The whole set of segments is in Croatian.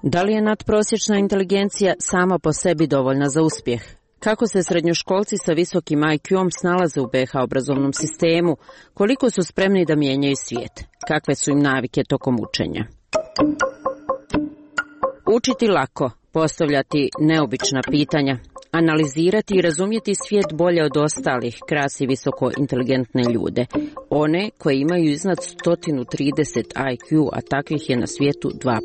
Da li je nadprosječna inteligencija sama po sebi dovoljna za uspjeh? Kako se srednjoškolci sa visokim IQ-om snalaze u BiH obrazovnom sistemu? Koliko su spremni da mijenjaju svijet? Kakve su im navike tokom učenja? Učiti lako, postavljati neobična pitanja, analizirati i razumjeti svijet bolje od ostalih krasi visoko inteligentne ljude. One koje imaju iznad 130 IQ, a takvih je na svijetu 2%.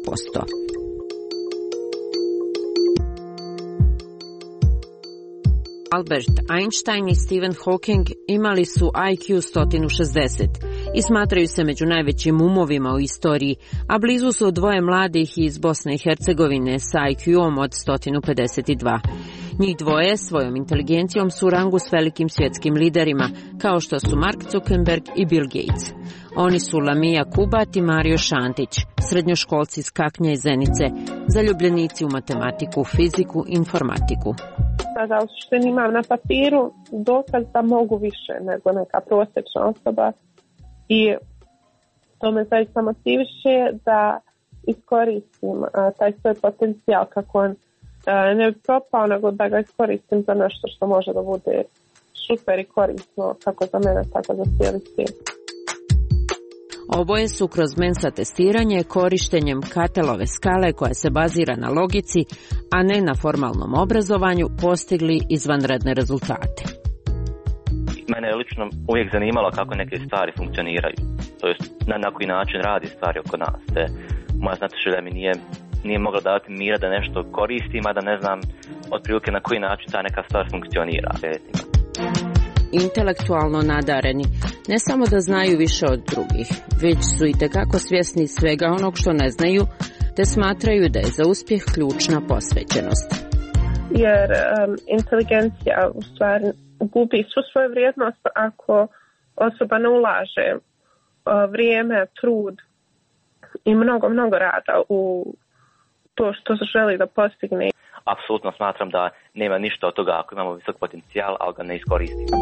Albert Einstein i Stephen Hawking imali su IQ 160 i smatraju se među najvećim umovima u istoriji, a blizu su dvoje mladih iz Bosne i Hercegovine sa IQ-om od 152. Njih dvoje svojom inteligencijom su u rangu s velikim svjetskim liderima, kao što su Mark Zuckerberg i Bill Gates. Oni su Lamija Kubat i Mario Šantić, srednjoškolci iz Kaknja i Zenice, zaljubljenici u matematiku, fiziku i informatiku. Sada u suštini imam na papiru dokaz da mogu više nego neka prosječna osoba i to me zaista motiviše da iskoristim taj svoj potencijal kako on ne bi propao, nego da ga iskoristim za nešto što može da bude super i korisno kako za mene, tako za cijeli svijet. Oboje su kroz Mensa testiranje korištenjem Katelove skale koja se bazira na logici, a ne na formalnom obrazovanju, postigli izvanredne rezultate. Mene je lično uvijek zanimalo kako neke stvari funkcioniraju, to jest na koji način radi stvari oko nas. Moja znatiša da mi nije mogla dati mira da nešto koristim, a da ne znam otprilike na koji način ta neka stvar funkcionira. Intelektualno nadareni, ne samo da znaju više od drugih, već su i tekako svjesni svega onog što ne znaju, te smatraju da je za uspjeh ključna posvećenost. Jer inteligencija u stvari gubi svu svoju vrijednost ako osoba ne ulaže vrijeme, trud i mnogo rada u to što želi da postigne. Apsolutno smatram da nema ništa od toga ako imamo visok potencijal, ali ga ne iskoristimo.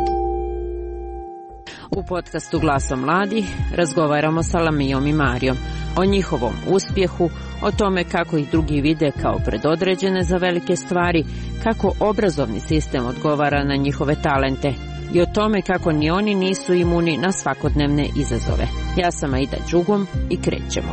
U podcastu Glasom mladih razgovaramo sa Lamijom i Marijom o njihovom uspjehu, o tome kako ih drugi vide kao predodređene za velike stvari, kako obrazovni sistem odgovara na njihove talente i o tome kako ni oni nisu imuni na svakodnevne izazove. Ja sam Aida Đugum i krećemo.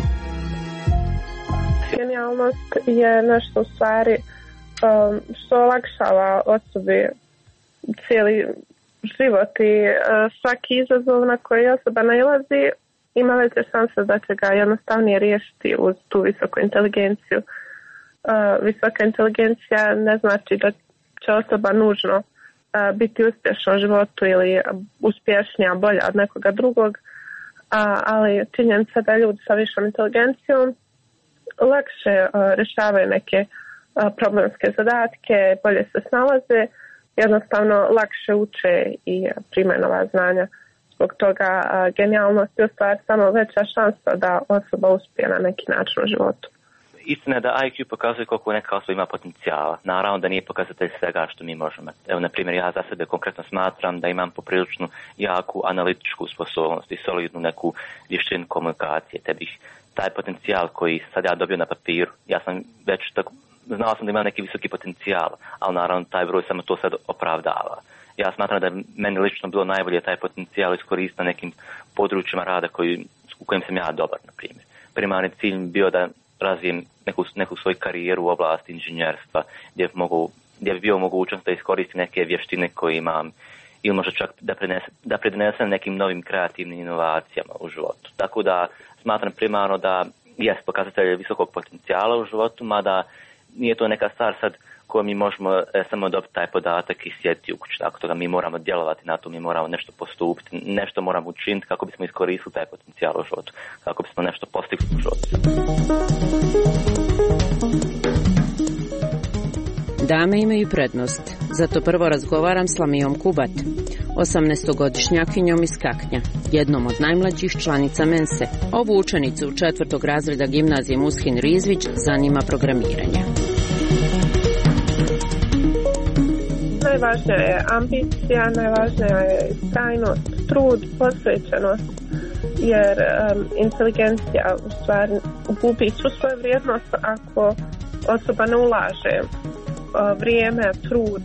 Genijalnost je nešto u stvari što olakšava osobi cijeli život i svaki izazov na koji osoba nailazi ima veće šanse da će ga jednostavnije riješiti uz tu visoku inteligenciju. Visoka inteligencija ne znači da će osoba nužno biti uspješna u životu ili uspješnija, bolja od nekoga drugog, ali činjenica da ljudi sa višom inteligencijom lakše rješavaju neke problemske zadatke, bolje se snalaze, jednostavno lakše uče i primaju nova znanja. Zbog toga genijalnost je u stvari samo veća šansa da osoba uspije na neki način u životu. Istina je da IQ pokazuje koliko neka osoba ima potencijala. Naravno da nije pokazatelj svega što mi možemo. Evo, na primjer, ja za sebe konkretno smatram da imam popriličnu jaku analitičku sposobnost i solidnu neku vještinu komunikacije, te bih taj potencijal koji sad ja dobio na papiru, ja sam već tako, znao sam da ima neki visoki potencijal, ali naravno taj broj samo to sad opravdava. Ja smatram da je meni lično bilo najbolje taj potencijal iskoristiti na nekim područjima rada u kojim sam ja dobar, na primjer. Primarni cilj bio da razvijem neku svoju karijeru u oblasti inženjerstva, gdje bi bio mogućnost da iskoristim neke vještine koje imam ili možda čak da pridonesem nekim novim kreativnim inovacijama u životu. Tako da smatram primarno da jest pokazatelj visokog potencijala u životu, mada nije to neka stvar sad koju mi možemo samo dobiti taj podatak i sjediti u kući. Tako da mi moramo djelovati na to, mi moramo nešto postupiti, nešto moramo učiniti kako bismo iskoristili taj potencijal u životu, kako bismo nešto postigli u životu. Dame imaju prednost, zato prvo razgovaram s Lamijom Kubat, 18-godišnjakinjom iz Kaknja, jednom od najmlađih članica Mense. Ovu učenicu 4. razreda gimnazije Mushin Rizvić zanima programiranje. Najvažnija je ambicija, najvažnija je istrajnost, trud, posvećenost, jer inteligencija u stvari gubi svu svoju vrijednost ako osoba ne ulaže vrijeme, trud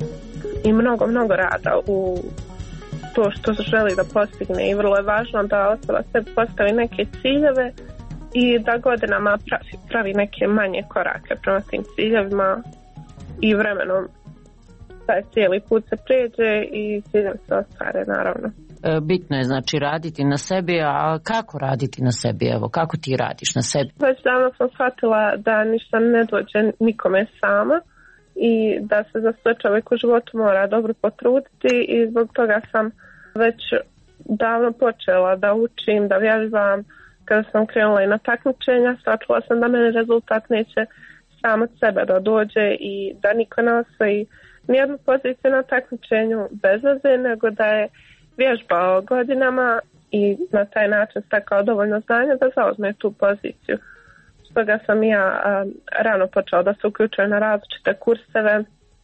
i mnogo rada u to što želi da postigne, i vrlo je važno da osoba sebi postavi neke ciljeve i da godinama pravi neke manje korake prema tim ciljevima i vremenom taj cijeli put se pređe i ciljevi se ostvare, naravno. Bitno je znači raditi na sebi, a kako raditi na sebi? Evo, kako ti radiš na sebi? Već davno sam shvatila da ništa ne dođe nikome sama i da se za sve čovjek u životu mora dobro potruditi, i zbog toga sam već davno počela da učim, da vježbam. Kada sam krenula i na takmičenja, shvatila sam da meni rezultat neće sam od sebe da dođe i da niko ne osvoji nijednu poziciju na takmičenju bez veze, nego da je vježbao godinama i na taj način stekao dovoljno znanja da zauzme tu poziciju. Stoga sam ja rano počela da se uključujem na različite kurseve,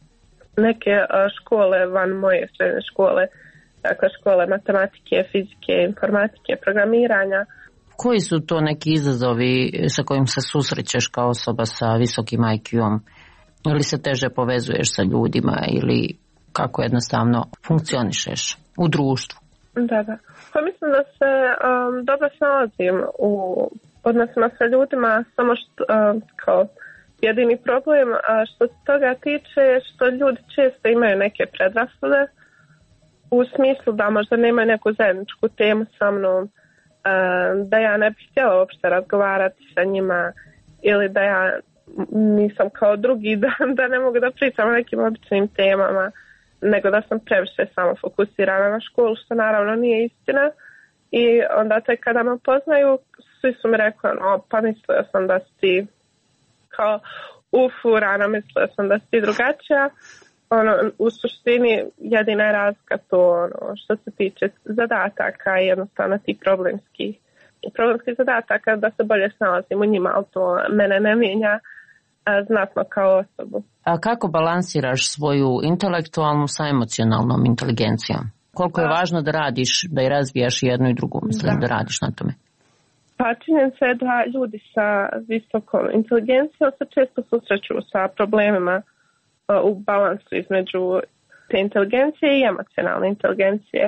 neke škole van moje srednje škole, dakle škole matematike, fizike, informatike, programiranja. Koji su to neki izazovi sa kojim se susrećeš kao osoba sa visokim IQ-om? Ili se teže povezuješ sa ljudima ili kako jednostavno funkcionišeš u društvu? Da. Pa mislim da se dobro snalazim u odnosima sa ljudima, samo što kao jedini problem što se toga tiče je što ljudi često imaju neke predrasude u smislu da možda nemaju neku zajedničku temu sa mnom, da ja ne bih htjela uopšte razgovarati sa njima, ili da ja nisam kao drugi, da ne mogu da pričam o nekim običnim temama, nego da sam previše samo fokusirana na školu, što naravno nije istina. I onda tek kada me poznaju, svi su mi rekli, pa mislio sam da si ti kao ufurana, mislio sam da si ti drugačija. U suštini jedina je razlika to što se tiče zadataka i jednostavno ti problemskih zadataka, da se bolje snalazim u njima, ali to mene ne mijenja znatno kao osobu. A kako balansiraš svoju intelektualnu sa emocionalnom inteligencijom? Koliko je važno da radiš, da i razvijaš jednu i drugu, mislim da radiš na tome? Pa činjenica je da ljudi sa visokom inteligencijom se često susreću sa problemima u balansu između te inteligencije i emocionalne inteligencije.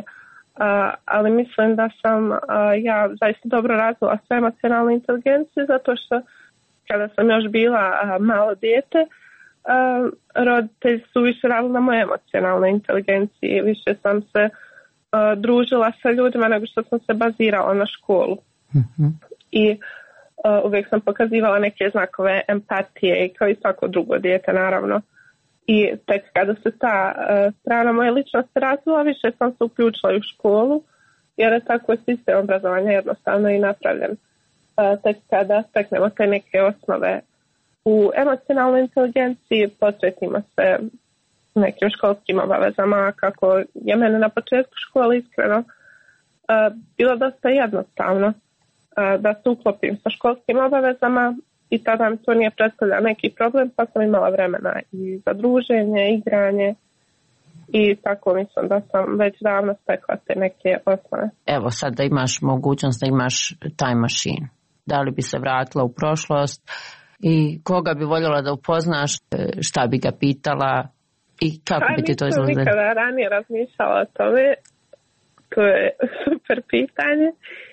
Ali mislim da sam ja zaista dobro razvila sve emocionalne inteligencije, zato što kada sam još bila malo dijete, roditelji su više radili na moje emocionalne inteligencije. Više sam se družila sa ljudima nego što sam se bazirala na školu. Mm-hmm. I uvijek sam pokazivala neke znakove empatije, kao i svako drugo dijete, naravno. I tek kada se ta strana moje ličnosti razvila, više sam se uključila u školu, jer je tako sistem obrazovanja jednostavno i napravljen. Tek kada steknemo te neke osnove u emocionalnoj inteligenciji, posvetimo se nekim školskim obavezama, kako je mene na početku škole iskreno bilo dosta jednostavno da se uklopim sa školskim obavezama, i tada mi to nije predstavljao neki problem, pa sam imala vremena i za druženje, igranje, i tako mislim da sam već davno stekla te neke osnove. Evo sad da imaš mogućnost da imaš time machine, da li bi se vratila u prošlost i koga bi voljela da upoznaš, šta bi ga pitala i kako bi ti to izgledalo? Nisam nikada ranije razmišljala o tome, to je super pitanje.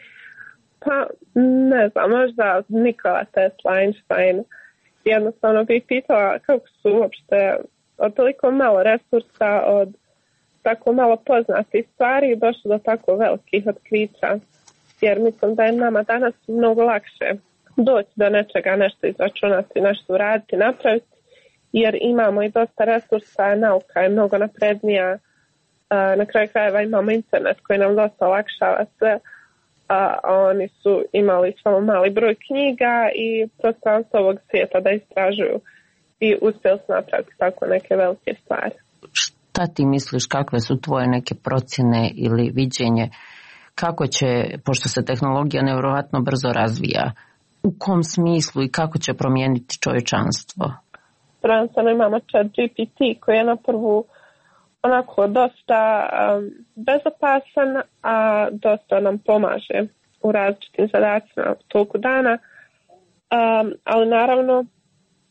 Pa ne znam, možda Nikola Tesla, Einstein. Jednostavno bih pitala kako su uopšte od toliko malo resursa, od tako malo poznatih stvari došlo do tako velikih otkrića. Jer mislim da je nama danas mnogo lakše doći do nečega, nešto izračunati, nešto uraditi, napraviti. Jer imamo i dosta resursa, nauka je mnogo naprednija. Na kraju krajeva imamo internet koji nam dosta olakšava sve. A oni su imali samo mali broj knjiga i prostranstvo ovog svijeta da istražuju i uspjeli su napraviti tako neke velike stvari. Šta ti misliš, kakve su tvoje neke procjene ili viđenje, kako će, pošto se tehnologija nevjerojatno brzo razvija, u kom smislu i kako će promijeniti čovječanstvo? Prvenstveno imamo ChatGPT koji je na prvu onako dosta bezopasan, a dosta nam pomaže u različitim zadacima u toku dana. Ali naravno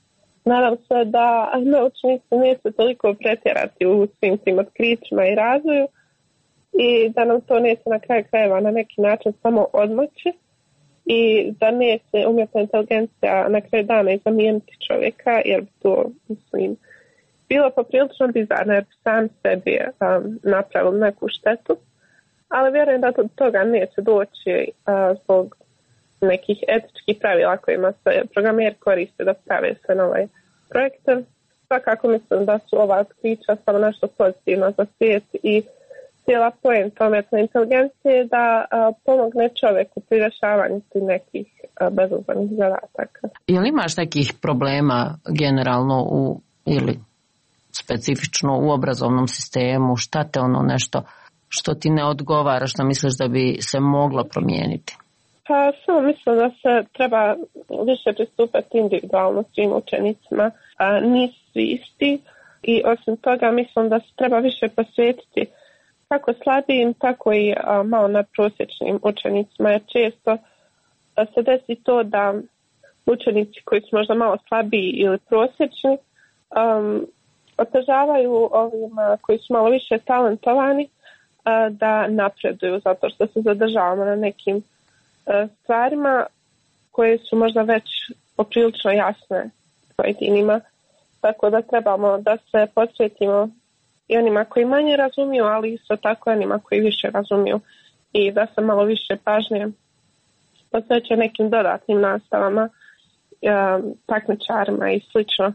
nadam se da naučnici neće toliko pretjerati u svim tim otkrićima i razvoju i da nam to neće na kraju krajeva na neki način samo odmoći i da neće umjetna inteligencija na kraju dana i zamijeniti čovjeka, jer bi to, mislim, bilo poprilično bizarno jer bi sam sebi napravili neku štetu, ali vjerujem da do toga neće doći zbog nekih etičkih pravila kojima se programeri koriste da prave sve nove projekte. Svakako mislim da su ova otkrića samo nešto pozitivno za svijet i cijela poenta umjetne inteligencije da pomogne čovjeku pri rješavanju nekih bezazlenih zadataka. Jel imaš nekih problema generalno ili specifično u obrazovnom sistemu? Šta te nešto što ti ne odgovara, što misliš da bi se moglo promijeniti? Samo mislim da se treba više pristupati individualno svim učenicima. Nisu svi isti i osim toga mislim da se treba više posvetiti kako slabijim, tako i malo nadprosječnim učenicima. Jer često se desi to da učenici koji su možda malo slabiji ili prosječni otežavaju ovima koji su malo više talentovani da napreduju zato što se zadržavamo na nekim stvarima koje su možda već poprilično jasne pojedinima. Tako da trebamo da se posvetimo i onima koji manje razumiju, ali isto tako onima koji više razumiju i da se malo više pažnje posveće nekim dodatnim nastavama, takmičarima i slično.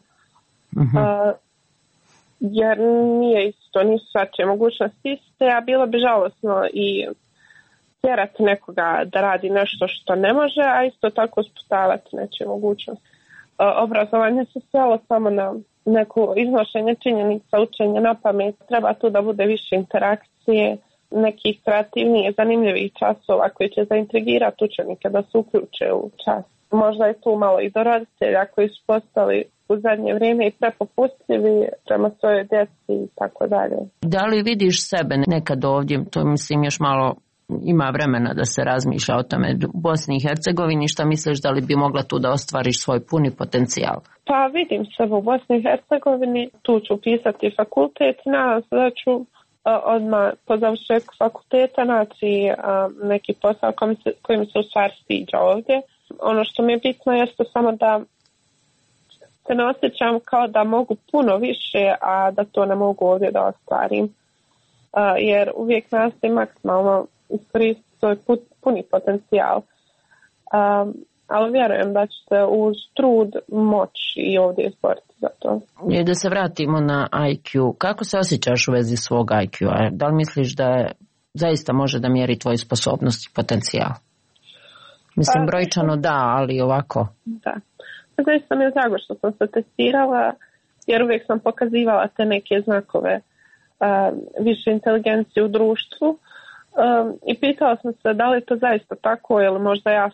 Jer nije isto, nisu svačije mogućnosti iste, a bilo bi žalosno i tjerati nekoga da radi nešto što ne može, a isto tako sputavati nečije mogućnosti. Obrazovanje se svelo samo na neko iznošenje činjenica, učenje na pamet. Treba tu da bude više interakcije, nekih kreativnijih, zanimljivih časova koji će zaintrigirati učenike da se uključe u čas. Možda je tu malo i do roditelja koji su postali u zadnje vrijeme i prepopustljivi prema svojoj djeci i tako dalje. Da li vidiš sebe nekad ovdje, to mislim još malo ima vremena da se razmišlja o tome, u Bosni i Hercegovini, šta misliš da li bi mogla tu da ostvariš svoj puni potencijal? Pa vidim se u Bosni i Hercegovini, tu ću upisati fakultet, nadam se da ću odmah po završetku fakulteta naći neki posao koji mi se u stvari sviđa ovdje. Ono što mi je bitno jeste samo da se ne osjećam kao da mogu puno više, a da to ne mogu ovdje da ostvarim. Jer uvijek nastojim maksimalno iskoristiti svoj puni potencijal. Ali vjerujem da će se uz trud moći i ovdje izboriti za to. I da se vratimo na IQ. Kako se osjećaš u vezi svog IQ-a? Da li misliš da zaista može da mjeri tvoju sposobnost i potencijal? Mislim, brojčano da, ali ovako. Da. Zaista mi je drago što sam se testirala, jer uvijek sam pokazivala te neke znakove više inteligencije u društvu. I pitala sam se da li je to zaista tako ili možda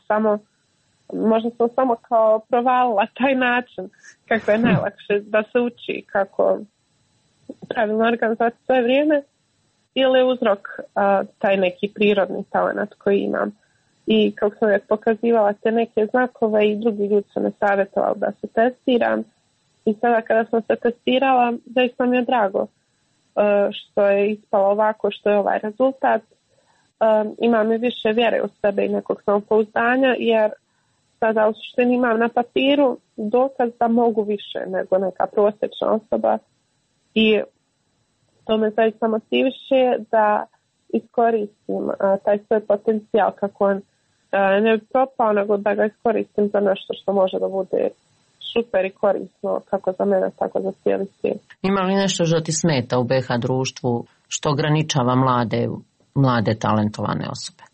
sam samo kao provalila taj način kako je najlakše da se uči, kako pravilno organizovati svoje vrijeme, ili je uzrok taj neki prirodni talent koji imam. I kako sam već pokazivala te neke znakove i drugi ljudi su me savjetovali da se testiram. I sada kada sam se testirala, zaista mi je drago što je ispalo ovako, što je ovaj rezultat. Imam i više vjere u sebe i nekog samopouzdanja, jer sada u suštini imam na papiru dokaz da mogu više nego neka prosječna osoba i to me zaista motiviše da iskoristim taj svoj potencijal kako on ne bi propao, nego da ga iskoristim za nešto što može da bude super i korisno kako za mene, tako za cijeli svijet. Ima li nešto što ti smeta u BiH društvu, što ograničava mlade talentovane osobe?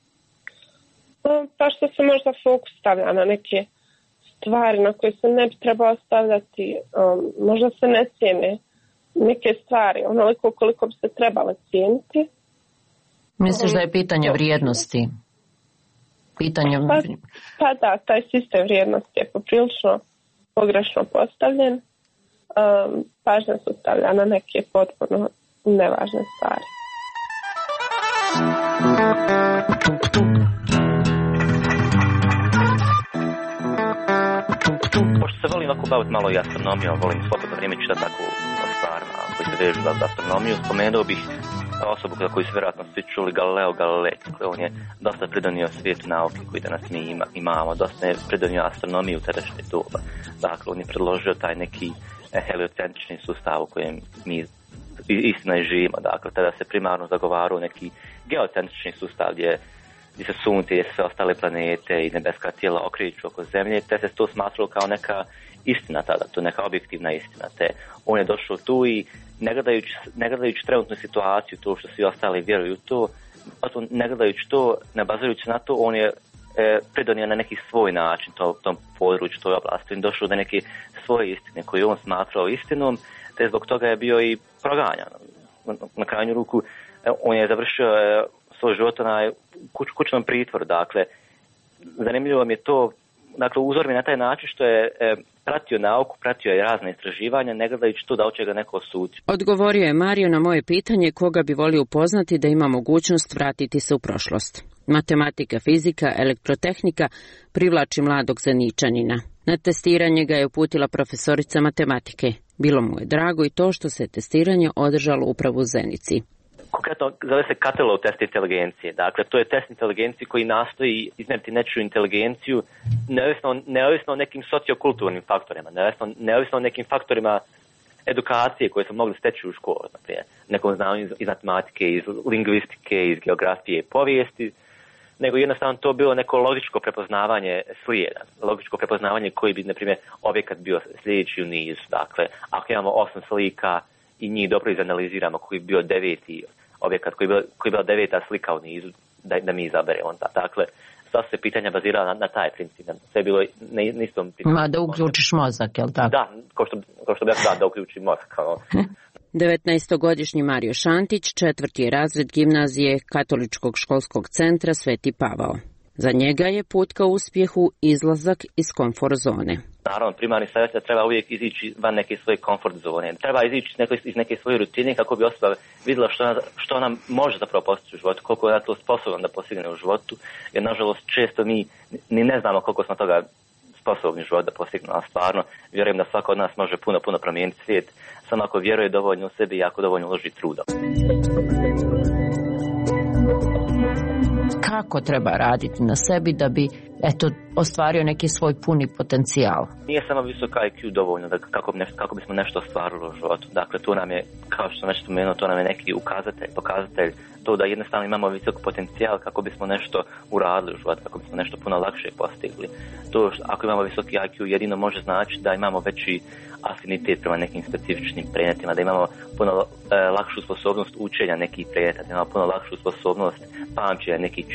Pa što se možda fokus stavlja na neke stvari na koje se ne bi trebalo stavljati, možda se ne cijene neke stvari onoliko koliko bi se trebalo cijeniti. Misliš da je pitanje vrijednosti? Pa da, taj sistem vrijednosti je poprilično pogrešno postavljen. Pažnja se stavlja na neke potpuno nevažne stvari. Pošto se volim volim ovako baviti malo i astronomijom, volim slobodno vrijeme čitati tako o stvarima koji se vežu za astronomiju. Spomenuo bih osobu za koju su vjerojatno svi čuli, Galileo Galilei. On je dosta pridonio svijetu nauke koji danas mi imamo, dosta je pridonio astronomiju u tadašnje doba. Dakle, on je predložio taj neki heliocentrični sustav u kojem mi istina i živimo. Dakle, tada se primarno zagovarao neki geocentrični sustav gdje se sunce i sve ostale planete i nebeska tijela okreću oko zemlje, te se to smatralo kao neka istina tada, to je neka objektivna istina. Te on je došao tu i ne gledajući trenutnu situaciju, to što svi ostali vjeruju to, ne gledajući to, ne bazujući na to, on je pridonio na neki svoj način tom području, toj oblasti. On došao do neke svoje istine koje on smatrao istinom, te zbog toga je bio i proganjan. Na krajnju ruku on je završio svoj život na kućnom pritvoru. Dakle, zanimljivo mi je to, dakle, uzor mi na taj način što je pratio nauku, pratio je razne istraživanja, ne gledajući to da hoće ga neko osuditi. Odgovorio je Mario na moje pitanje koga bi volio upoznati da ima mogućnost vratiti se u prošlost. Matematika, fizika, elektrotehnika privlači mladog Zeničanina. Na testiranje ga je uputila profesorica matematike. Bilo mu je drago i to što se testiranje održalo upravo u Zenici. Konkretno zove se Catelov test inteligencije. Dakle, to je test inteligencije koji nastoji izmjeriti nečiju inteligenciju neovisno o nekim sociokulturnim faktorima, neovisno o nekim faktorima edukacije koje su mogli steći u školu, naprijed. Nekom znanju iz matematike, iz lingvistike, iz geografije, povijesti, nego jednostavno to bilo neko logičko prepoznavanje slijeda. Logičko prepoznavanje koji bi, na primjer, objekat bio sljedeći u nizu. Dakle, ako imamo 8 slika i njih dobro izanaliziramo koji bi bio 9. objekat, koji je bila 9. slika u nizu, da mi izaberemo. Dakle, sva se pitanja bazirala na taj princip. Sve je bilo na istom principu. Da uključiš mozak, je li tako? Da, kao što bi ja da uključim mozak. 19-godišnji Mario Šantić, 4. razred gimnazije Katoličkog školskog centra Sveti Pavao. Za njega je put ka uspjehu izlazak iz komfort zone. Naravno, primarni savjet da treba uvijek izići van neke svoje komfort zone. Treba izići iz neke svoje rutine kako bi osoba vidjela što ona može zapravo postići u životu, koliko je to sposobno da postigne u životu. Jer, nažalost, često mi ni ne znamo koliko smo toga sposobni život da postignemo. A stvarno, vjerujem da svako od nas može puno promijeniti svijet, samo ako vjeruje dovoljno u sebi i ako dovoljno uloži truda. Kako treba raditi na sebi da bi ostvario neki svoj puni potencijal? Nije samo visok IQ dovoljno kako bismo nešto ostvarili u životu. Dakle, to nam je, kao što sam već spomenuo, to nam je neki pokazatelj to da jednostavno imamo visok potencijal kako bismo nešto uradili u životu, kako bismo nešto puno lakše postigli. To ako imamo visoki IQ jedino može znači da imamo veći afinitet prema nekim specifičnim predmetima, da imamo puno lakšu sposobnost učenja nekih predmeta, da imamo puno lakšu sposobnost pamćenja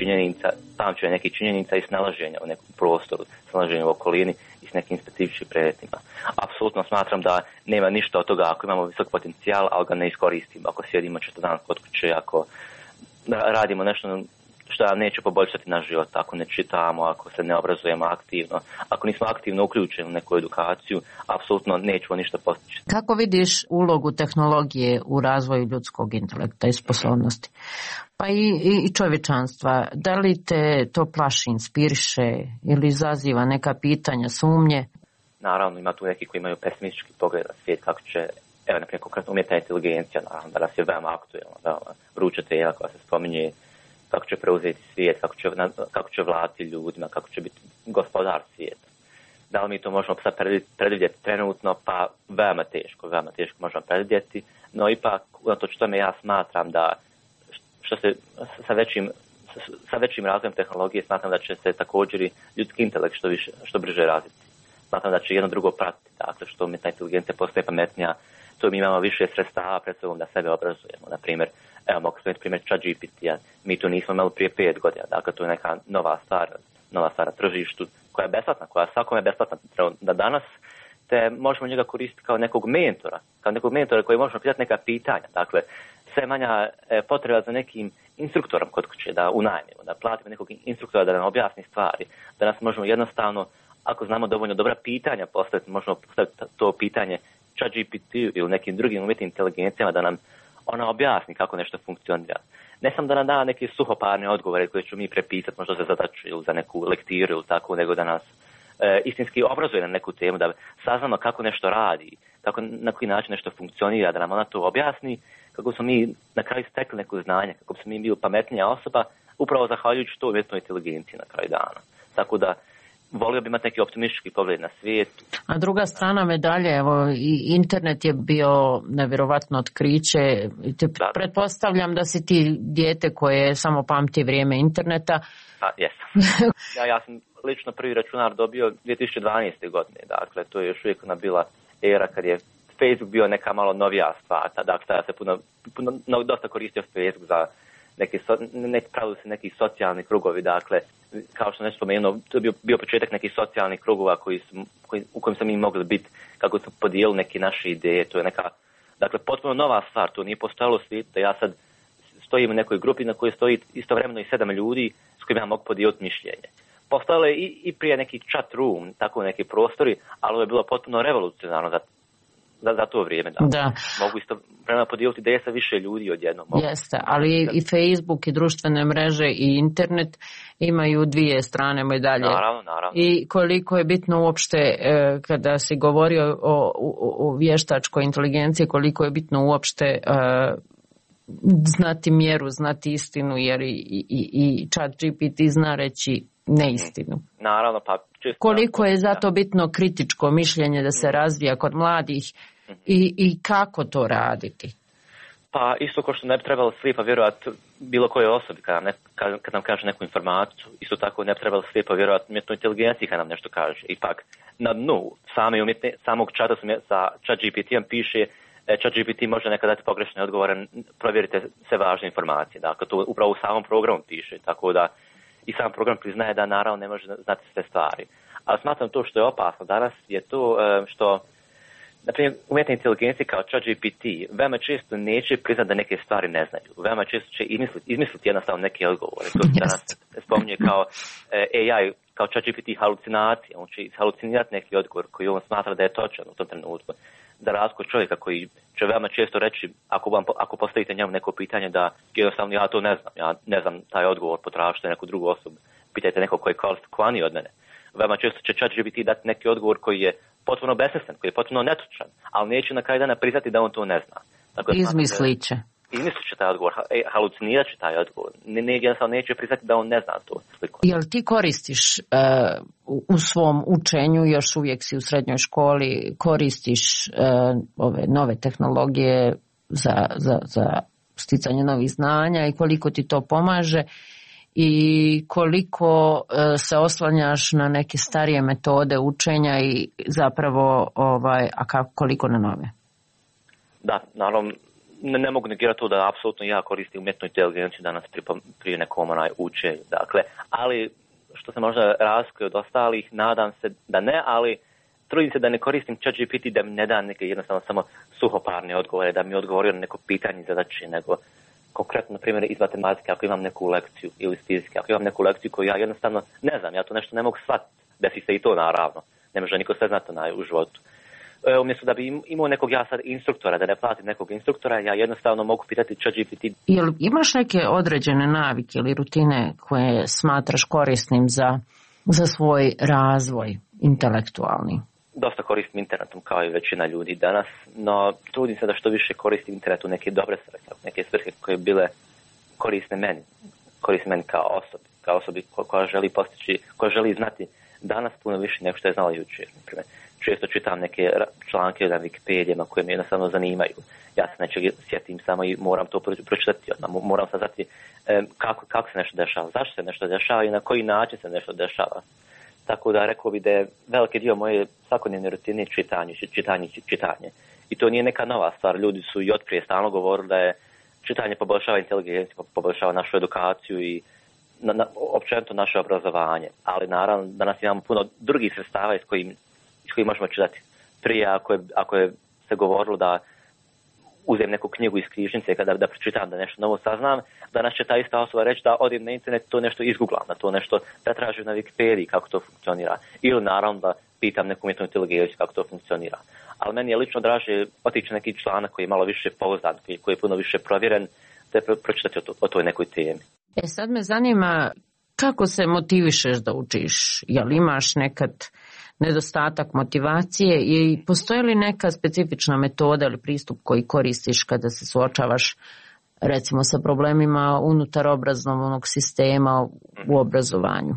nekih činjenica i snalaženja u nekom prostoru, snalaženja u okolini i s nekim specifičnim predmetima. Apsolutno smatram da nema ništa od toga ako imamo visok potencijal, ali ga ne iskoristimo, ako sjedimo često dan kod kuće, ako radimo nešto što nam neće poboljšati naš život, ako ne čitamo, ako se ne obrazujemo aktivno, ako nismo aktivno uključeni u neku edukaciju, apsolutno nećemo ništa postići. Kako vidiš ulogu tehnologije u razvoju ljudskog intelekta i sposobnosti? Pa i čovječanstva. Da li te to plaši, inspiriše ili izaziva neka pitanja, sumnje? Naravno, ima tu neki koji imaju pesimistički pogled na svijet, kako će, evo, naprimjer, konkretno umjetna inteligencija, naravno, da nas je veoma aktuelna, veoma vruća tema koja se spominje, kako će preuzeti svijet, kako će vladati ljudima, kako će biti gospodar svijeta. Da li mi to možemo sad predvidjeti trenutno? Pa veoma teško možemo predvidjeti, no ipak, unatoč tome ja smatram da što se sa većim razvojem tehnologije smatram da će se također i ljudski intelekt što brže razviti. Smatram da će jedno drugo pratiti, dakle što umjetna inteligencija postaje pametnija, to mi imamo više sredstava pred sobom da sebe obrazujemo. Na primjer, evo mogu spomenuti primjer ChatGPT-a, mi to nismo imali prije 5 godina, dakle to je neka nova stvar na tržištu koja je besplatna, koja je svakome besplatna da danas, te možemo njega koristiti kao nekog mentora koji možemo pitati neka pitanja. Dakle, sve manja potreba za nekim instruktorom kod kuće da unajmimo, da platimo nekog instruktora da nam objasni stvari, da nas možemo jednostavno, ako znamo dovoljno dobra pitanja postaviti, možemo postaviti to pitanje ChatGPT ili nekim drugim umjetnim inteligencijama da nam ona objasni kako nešto funkcionira. Ne samo da nam da neke suhoparne odgovore koje ću mi prepisati možda za zadaću ili za neku lektiru ili tako, nego da nas istinski obrazuje na neku temu, da saznamo kako nešto radi, kako na koji način nešto funkcionira, da nam ona to objasni, kako smo mi na kraju stekli neko znanje, kako smo mi bili pametnija osoba, upravo zahvaljujući to umjetnoj inteligenciji na kraju dana. Tako da volio bi imati neki optimistički pogled na svijet. A druga strana medalje, evo, internet je bio nevjerovatno otkriće. Pretpostavljam da si ti dijete koje samo pamti vrijeme interneta. Jesam. Ja sam lično prvi računar dobio 2012. godine. Dakle, to je još uvijek ona bila era kad je Facebook bio neka malo novija stvar. Dakle, ja se dosta koristio Facebook za neki socijalni krugovi, dakle, kao što nešto spomenuo, to je bio početak nekih socijalnih krugova u kojim smo mi mogli biti, kako smo podijelili neke naše ideje, to je neka, dakle, potpuno nova stvar, to nije postojalo svijet, da ja sad stojim u nekoj grupi na kojoj stoji istovremeno i 7 ljudi s kojima ja mogu podijeliti mišljenje. Postojalo je i prije neki chat room, tako neki prostori, ali ovo je bilo potpuno revolucionarno za to vrijeme. Da. Mogu isto vremena podijeliti ideje sa više ljudi odjednom. Jeste, ali i Facebook i društvene mreže i internet imaju dvije strane medalje. Naravno. I koliko je bitno uopšte, kada si govorio o vještačkoj inteligenciji, koliko je bitno uopšte znati mjeru, znati istinu, jer i ChatGPT zna reći neistinu. Naravno, pa koliko je zato bitno kritičko mišljenje da se razvija kod mladih i kako to raditi? Pa isto kao što ne bi trebalo slijepo vjerovati bilo koje osobi kad nam kaže neku informaciju, isto tako ne bi trebalo slijepo vjerovati umjetnoj inteligenciji kad nam nešto kaže. Ipak na dnu samog čata sa ChatGPT-om piše ChatGPT može nekad dati pogrešne odgovore, provjerite sve važne informacije. Dakle, to upravo u samom programu piše, tako da i sam program priznaje da naravno ne može znati sve stvari. Ali smatram to što je opasno danas je to što, na primjer, umjetna inteligencija kao ChatGPT veoma često neće priznati da neke stvari ne znaju. Veoma često će izmisliti jednostavno neke odgovore. To se danas spominje kao AI, kao ChatGPT halucinacija. On će halucinirati neki odgovor koji on smatra da je točan u tom trenutku. Za razliku od čovjeka koji će veoma često reći, ako postavite njemu neko pitanje, da jednostavno ja to ne znam. Ja ne znam taj odgovor, potražite neku drugu osobu. Pitajte nekog koji je kvalifikovaniji od mene. Veoma često će ChatGPT dati neki odgovor koji je potpuno besmislen, koji je potpuno netočan, ali neće na kraju dana priznati da on to ne zna. Dakle, izmislit će taj odgovor, halucinirat će taj odgovor. Jednostavno neće priznati da on ne zna to. Jel ti koristiš u svom učenju, još uvijek si u srednjoj školi, koristiš ove nove tehnologije za sticanje novih znanja i koliko ti to pomaže i koliko se oslanjaš na neke starije metode učenja i zapravo koliko na nove? Da, naravno, ne mogu negirati to da apsolutno ja koristim umjetnu inteligenciju danas prije nekom učenju. Dakle, ali što se možda razlikuje od ostalih, nadam se da ne, ali trudim se da ne koristim ChatGPT da mi ne da neke jednostavno samo suhoparne odgovore, da mi odgovori na neko pitanje zadaće, nego konkretno, na primjer, iz matematike, ako imam neku lekciju ili iz fizike, ako imam neku lekciju koju ja jednostavno ne znam, ja to nešto ne mogu shvatiti, desi se i to naravno, ne može niko sve znati u životu. Umjesto da bi imao nekog ja sad instruktora, da ne platim nekog instruktora, ja jednostavno mogu pitati ChatGPT. Jel imaš neke određene navike ili rutine koje smatraš korisnim za svoj razvoj intelektualni? Dosta koristim internetom kao i većina ljudi danas, no trudim se da što više koristim internet u neke dobre svrhe, neke svrhe koje bile korisne meni kao osobi koja želi postići, koja želi znati danas puno više nego što je znala jučer. Često čitam neke članke na Wikipedijama koje me jednostavno zanimaju. Ja se nečeg sjetim samo i moram to pročitati. Moram saznati kako se nešto dešava, zašto se nešto dešava i na koji način se nešto dešava. Tako da rekao bi da je veliki dio moje svakodnevne rutine čitanje. I to nije neka nova stvar. Ljudi su i otprije stalno govorili da je čitanje poboljšava inteligenciju, poboljšava našu edukaciju i općenito naše obrazovanje. Ali naravno danas imamo puno drugih sredstava iz kojih možemo čitati. Prije ako je se govorilo da uzem neku knjigu iz knjižnice da pročitam, da nešto novo saznam, danas će ta ista osoba reći da odem na internet, to nešto izgooglam, da to nešto pretražim na Wikipediji kako to funkcionira. Ili naravno da pitam neku umjetnu inteligenciju kako to funkcionira. Ali meni je lično draže otići neki članak koji je malo više pouzdan, koji je puno više provjeren, da je pročitati o toj nekoj temi. Sad me zanima kako se motivišeš da učiš? Jel imaš nekad nedostatak motivacije i postoji li neka specifična metoda ili pristup koji koristiš kada se suočavaš recimo sa problemima unutar obrazovnog sistema u obrazovanju?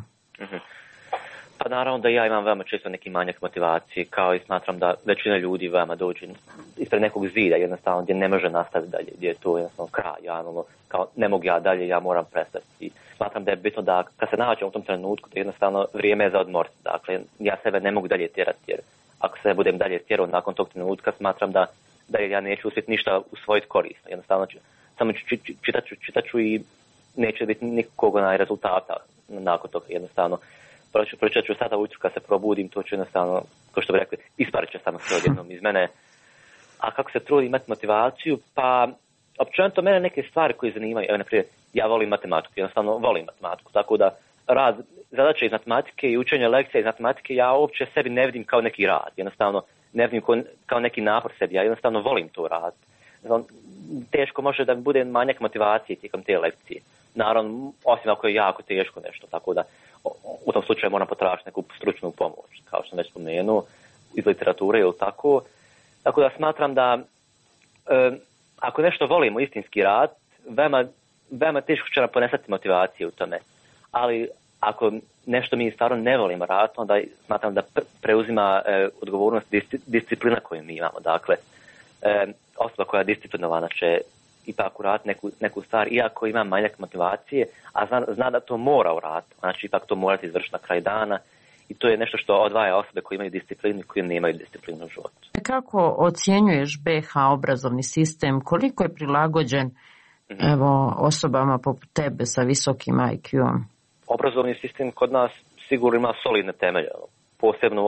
Pa naravno da ja imam veoma često neki manjak motivacije, kao i smatram da većina ljudi veoma dođe ispred nekog zida, jednostavno gdje ne može nastaviti dalje, gdje je to jednostavno kraj, kao ne mogu ja dalje, ja moram prestati. I smatram da je bitno da kad se nađem u tom trenutku, da jednostavno vrijeme je za odmor. Dakle, ja sebe ne mogu dalje tjerati, jer ako se budem dalje tjerao nakon tog trenutka, smatram da ja neću uspjeti ništa usvojiti korisno. Jednostavno samo čitat ću i neće biti nikog rezultata nakon toga, jednostavno. Pročitat ću sada ujutro kad se probudim, to ću jednostavno, kao što bi rekli, isparit će samo sve odjednom iz mene. A kako se trudi imati motivaciju? Pa, općenito mene neke stvari koje zanimaju. Evo, naprijed, ja volim matematiku, jednostavno volim matematiku, tako da rad, zadaće iz matematike i učenje lekcija iz matematike ja uopće sebi ne vidim kao neki rad, jednostavno ne vidim kao neki napor sebi, ja jednostavno volim to rad. Teško može da bude manjak motivacije tijekom te lekcije. Naravno, osim ako je jako teško nešto, tako da u tom slučaju moram potražiti neku stručnu pomoć, kao što sam već spomenuo, iz literature ili tako. Tako da smatram da ako nešto volimo istinski rad, veoma teško će nam ponesati motivacije u tome. Ali ako nešto mi stvarno ne volimo rad, onda smatram da preuzima odgovornost disciplina koju mi imamo. Dakle, osoba koja je disciplinovana će ipak uraditi neku stvar, iako ima manjak motivacije, a zna da to mora uraditi, znači ipak to morati izvršiti na kraj dana i to je nešto što odvaja osobe koje imaju disciplinu i koje nemaju disciplinu u životu. Kako ocjenjuješ BiH obrazovni sistem, koliko je prilagođen osobama poput tebe sa visokim IQ-om? Obrazovni sistem kod nas sigurno ima solidne temelje, posebno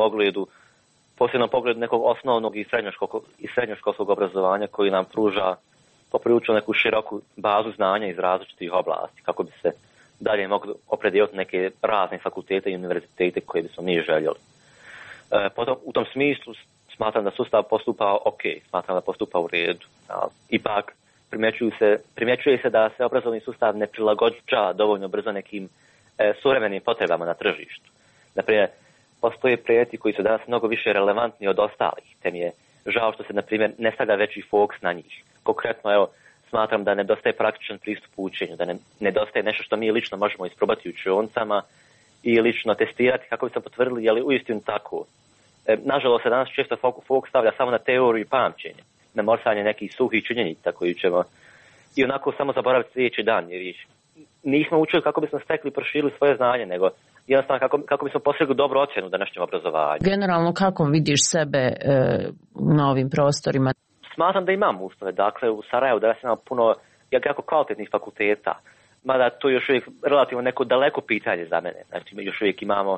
u pogledu nekog osnovnog i srednjoškolskog obrazovanja koji nam pruža poprilično neku široku bazu znanja iz različitih oblasti, kako bi se dalje mogli opredijeliti neke razne fakultete i univerzitete koje bismo mi željeli. Potom, u tom smislu smatram da sustav postupa ok, smatram da postupa u redu. Ipak primjećuje se da se obrazovni sustav ne prilagođava dovoljno brzo nekim suvremenim potrebama na tržištu. Naprimjer, postoje predmeti koji su danas mnogo više relevantni od ostalih, te mi je žao što se, na primjer, ne stavlja veći fokus na njih. Konkretno, evo, smatram da nedostaje praktičan pristup učenju, da nedostaje nešto što mi lično možemo isprobati u učionicama i lično testirati kako bi se potvrdili je li uistinu tako. Nažalost, se danas često fokus stavlja samo na teoriju i pamćenje, na morsanje nekih suhih činjenica koji ćemo i onako samo zaboraviti sljedeći dan, jer nismo učili kako bismo stekli i proširili svoje znanje, nego jednostavno kako bismo postigli dobru ocjenu u današnjem obrazovanju. Generalno, kako vidiš sebe na ovim prostorima? Smatram da imam uslove. Dakle, u Sarajevu danas imamo puno jako kvalitetnih fakulteta, mada to je još uvijek relativno neko daleko pitanje za mene. Znači, još uvijek imamo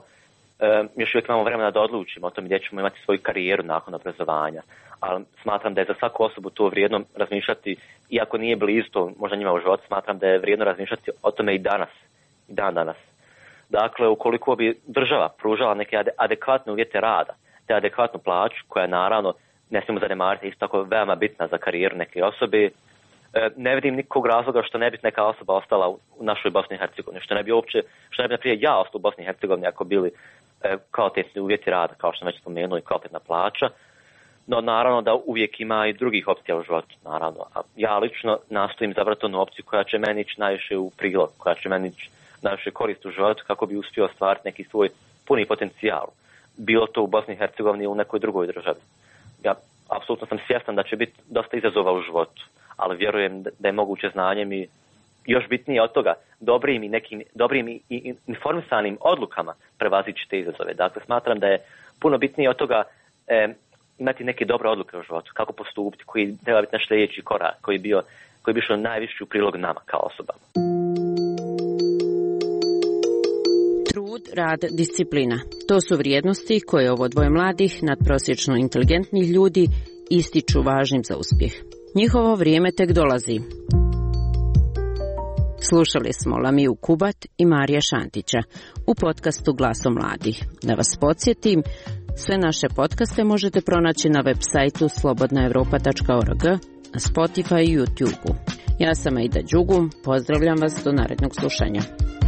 vremena da odlučimo o tome gdje ćemo imati svoju karijeru nakon obrazovanja. Ali smatram da je za svaku osobu to vrijedno razmišljati, iako nije blizu to možda njima u životu, smatram da je vrijedno razmišljati o tome i danas. Dakle, ukoliko bi država pružala neke adekvatne uvjete rada, te adekvatnu plaću, koja naravno ne smijemo zanemariti, isto tako veoma bitna za karijeru neke osobe, ne vidim nikog razloga što ne bi neka osoba ostala u našoj Bosni i Hercegovini, što ne bi naprijed ja ostao u Bosni i Hercegovini ako bili kvalitetni uvjeti rada, kao što sam već spomenuo, i kvalitetna plaća. No naravno da uvijek ima i drugih opcija u životu, naravno. A ja lično nastojim zabrati onu opciju koja će meni ići najviše u prilog, koja će meni ići najviše korist u životu kako bi uspio ostvariti neki svoj puni potencijal. Bilo to u Bosni i Hercegovini ili u nekoj drugoj državi. Ja apsolutno sam svjestan da će biti dosta izazova u životu, ali vjerujem da je moguće znanjem i još bitnije od toga dobrim i informisanim odlukama prevazići te izazove. Dakle, smatram da je puno bitnije od toga imati neke dobre odluke u životu, kako postupiti, koji treba biti naš sljedeći korak, koji bi išao najviše u prilog nama kao osobama. Trud, rad, disciplina. To su vrijednosti koje ovo dvoje mladih, nadprosječno inteligentnih ljudi ističu važnim za uspjeh. Njihovo vrijeme tek dolazi. Slušali smo Lamiju Kubat i Marija Šantića u podcastu Glasom mladih. Da vas podsjetim, sve naše podcaste možete pronaći na web sajtu slobodnaevropa.org, na Spotify i YouTube-u. Ja sam Aida Đugum, pozdravljam vas do narednog slušanja.